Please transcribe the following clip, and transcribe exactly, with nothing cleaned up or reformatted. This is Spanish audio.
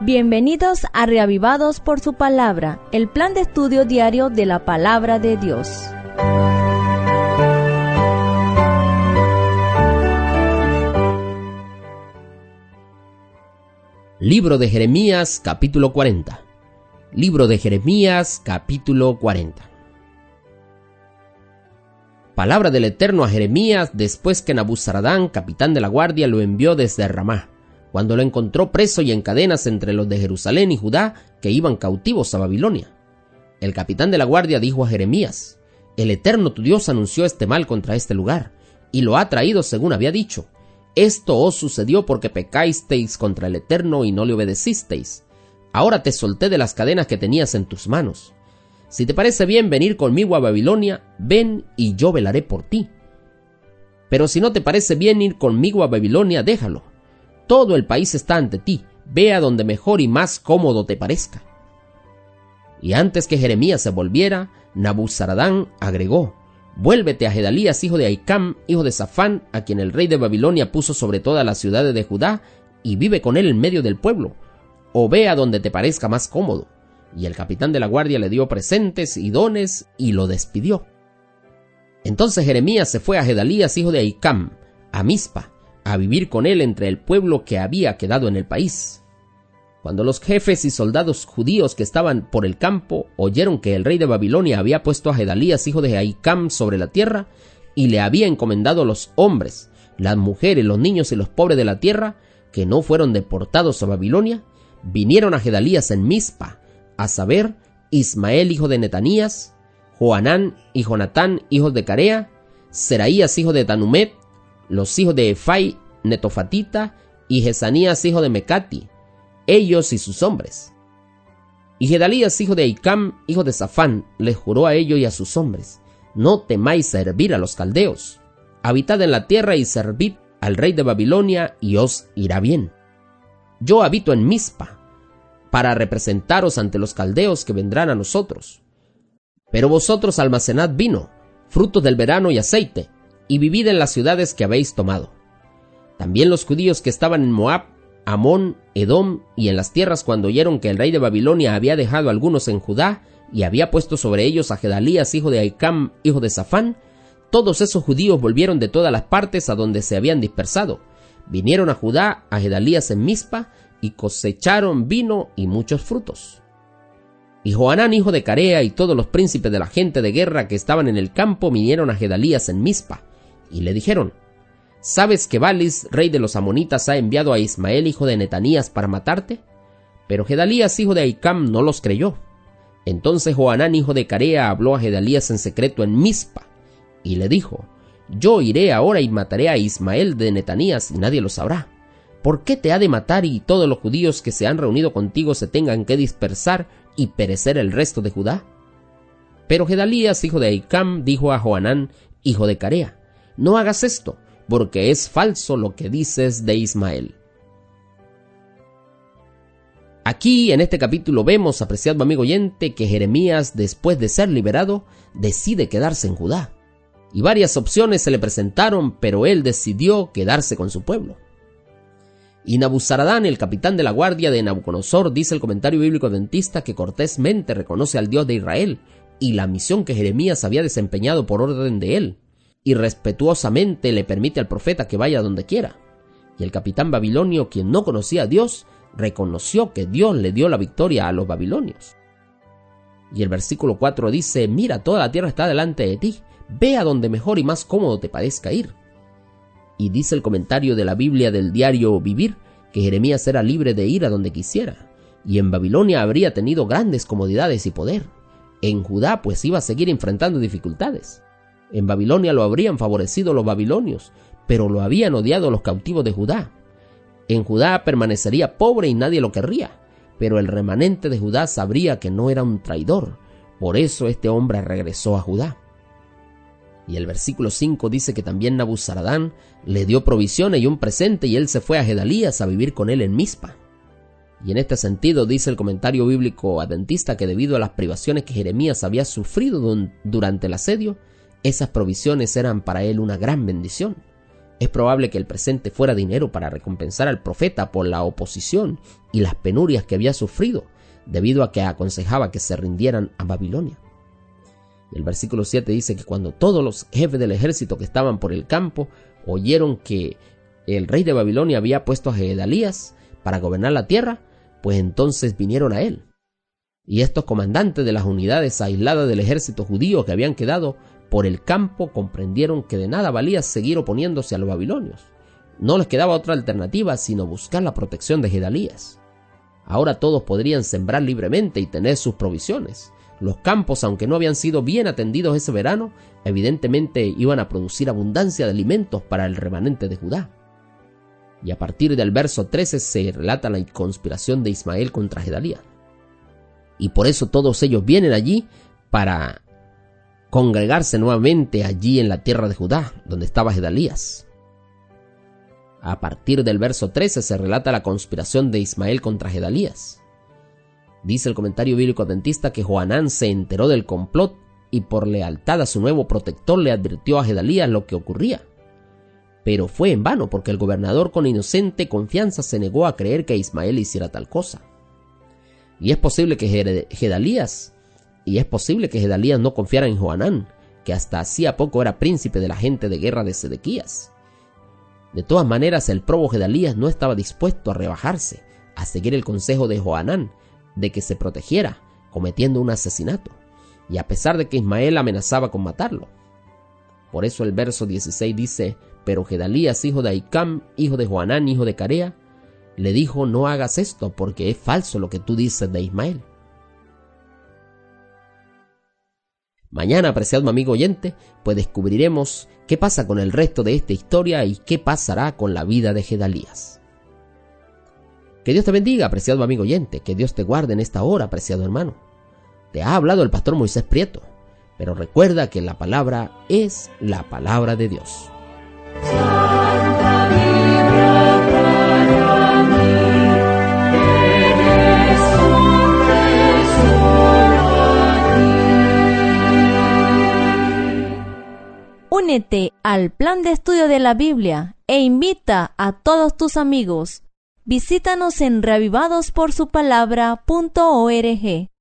Bienvenidos a Reavivados por su Palabra, el plan de estudio diario de la Palabra de Dios. Libro de Jeremías, capítulo cuarenta. Libro de Jeremías, capítulo cuarenta. Palabra del Eterno a Jeremías después que Nabuzaradán, capitán de la guardia, lo envió desde Ramá, cuando lo encontró preso y en cadenas entre los de Jerusalén y Judá que iban cautivos a Babilonia. El capitán de la guardia dijo a Jeremías: El Eterno tu Dios anunció este mal contra este lugar, y lo ha traído según había dicho. Esto os sucedió porque pecasteis contra el Eterno y no le obedecisteis. Ahora te solté de las cadenas que tenías en tus manos. Si te parece bien venir conmigo a Babilonia, ven y yo velaré por ti. Pero si no te parece bien ir conmigo a Babilonia, déjalo. Todo el país está ante ti, ve a donde mejor y más cómodo te parezca. Y antes que Jeremías se volviera, Nabuzaradán agregó: Vuélvete a Gedalías, hijo de Ahicam, hijo de Safán, a quien el rey de Babilonia puso sobre todas las ciudades de Judá, y vive con él en medio del pueblo, o ve a donde te parezca más cómodo. Y el capitán de la guardia le dio presentes y dones, y lo despidió. Entonces Jeremías se fue a Gedalías, hijo de Ahicam, a Mizpa, a vivir con él entre el pueblo que había quedado en el país. Cuando los jefes y soldados judíos que estaban por el campo oyeron que el rey de Babilonia había puesto a Gedalías, hijo de Ahicam, sobre la tierra, y le había encomendado los hombres, las mujeres, los niños y los pobres de la tierra, que no fueron deportados a Babilonia, vinieron a Gedalías en Mizpa, a saber, Ismael, hijo de Netanías, Johanán y Jonatán, hijos de Carea, Seraías, hijo de Tanumet, los hijos de Efai, Netofatita, y Jesanías, hijo de Mecati, ellos y sus hombres. Y Gedalías, hijo de Ahicam, hijo de Safán, les juró a ellos y a sus hombres: No temáis servir a los caldeos, habitad en la tierra y servid al rey de Babilonia, y os irá bien. Yo habito en Mizpa, para representaros ante los caldeos que vendrán a nosotros. Pero vosotros almacenad vino, frutos del verano y aceite, y vivid en las ciudades que habéis tomado. También los judíos que estaban en Moab, Amón, Edom y en las tierras, cuando oyeron que el rey de Babilonia había dejado algunos en Judá y había puesto sobre ellos a Gedalías, hijo de Ahicam, hijo de Safán, todos esos judíos volvieron de todas las partes a donde se habían dispersado, vinieron a Judá, a Gedalías en Mizpa, y cosecharon vino y muchos frutos. Y Johanán, hijo de Carea, y todos los príncipes de la gente de guerra que estaban en el campo vinieron a Gedalías en Mizpa, y le dijeron: ¿Sabes que Balis, rey de los amonitas, ha enviado a Ismael, hijo de Netanías, para matarte? Pero Gedalías, hijo de Ahicam, no los creyó. Entonces Johanán, hijo de Carea, habló a Gedalías en secreto en Mizpa, y le dijo: Yo iré ahora y mataré a Ismael de Netanías, y nadie lo sabrá. ¿Por qué te ha de matar y todos los judíos que se han reunido contigo se tengan que dispersar y perecer el resto de Judá? Pero Gedalías, hijo de Ahicam, dijo a Johanán, hijo de Carea: No hagas esto, porque es falso lo que dices de Ismael. Aquí, en este capítulo, vemos, apreciado amigo oyente, que Jeremías, después de ser liberado, decide quedarse en Judá. Y varias opciones se le presentaron, pero él decidió quedarse con su pueblo. Y Nabuzaradán, el capitán de la guardia de Nabucodonosor, dice el comentario bíblico adventista, que cortésmente reconoce al Dios de Israel y la misión que Jeremías había desempeñado por orden de él, y respetuosamente le permite al profeta que vaya donde quiera. Y el capitán babilonio, quien no conocía a Dios, reconoció que Dios le dio la victoria a los babilonios. Y el versículo cuatro dice: Mira, toda la tierra está delante de ti, ve a donde mejor y más cómodo te parezca ir. Y dice el comentario de la Biblia del diario Vivir, que Jeremías era libre de ir a donde quisiera, y en Babilonia habría tenido grandes comodidades y poder. En Judá pues iba a seguir enfrentando dificultades. En Babilonia lo habrían favorecido los babilonios, pero lo habían odiado los cautivos de Judá. En Judá permanecería pobre y nadie lo querría, pero el remanente de Judá sabría que no era un traidor. Por eso este hombre regresó a Judá. Y el versículo cinco dice que también Nabuzaradán le dio provisiones y un presente, y él se fue a Gedalías a vivir con él en Mizpa. Y en este sentido dice el comentario bíblico adventista que debido a las privaciones que Jeremías había sufrido durante el asedio, esas provisiones eran para él una gran bendición. Es probable que el presente fuera dinero para recompensar al profeta por la oposición y las penurias que había sufrido, debido a que aconsejaba que se rindieran a Babilonia. Y el versículo siete dice que cuando todos los jefes del ejército que estaban por el campo oyeron que el rey de Babilonia había puesto a Gedalías para gobernar la tierra, pues entonces vinieron a él. Y estos comandantes de las unidades aisladas del ejército judío que habían quedado por el campo comprendieron que de nada valía seguir oponiéndose a los babilonios. No les quedaba otra alternativa sino buscar la protección de Gedalías. Ahora todos podrían sembrar libremente y tener sus provisiones. Los campos, aunque no habían sido bien atendidos ese verano, evidentemente iban a producir abundancia de alimentos para el remanente de Judá. Y a partir del verso trece se relata la conspiración de Ismael contra Gedalías. Y por eso todos ellos vienen allí para congregarse nuevamente allí en la tierra de Judá, donde estaba Gedalías. A partir del verso trece se relata la conspiración de Ismael contra Gedalías. Dice el comentario bíblico adventista que Johanán se enteró del complot y por lealtad a su nuevo protector le advirtió a Gedalías lo que ocurría. Pero fue en vano, porque el gobernador con inocente confianza se negó a creer que Ismael hiciera tal cosa. Y es posible que Gedalías, y es posible que Gedalías no confiara en Johanán, que hasta hacía poco era príncipe de la gente de guerra de Sedequías. De todas maneras, el probo Gedalías no estaba dispuesto a rebajarse, a seguir el consejo de Johanán de que se protegiera, cometiendo un asesinato, y a pesar de que Ismael amenazaba con matarlo. Por eso el verso dieciséis dice: pero Gedalías, hijo de Ahicam, hijo de Johanán, hijo de Carea, le dijo: no hagas esto, porque es falso lo que tú dices de Ismael. Mañana, apreciado amigo oyente, pues descubriremos qué pasa con el resto de esta historia y qué pasará con la vida de Gedalías. Que Dios te bendiga, apreciado amigo oyente, que Dios te guarde en esta hora, apreciado hermano. Te ha hablado el pastor Moisés Prieto, pero recuerda que la palabra es la palabra de Dios. Santa Biblia para mí, eres un tesoro aquí. Únete al plan de estudio de la Biblia e invita a todos tus amigos. Visítanos en reavivados por su palabra punto org.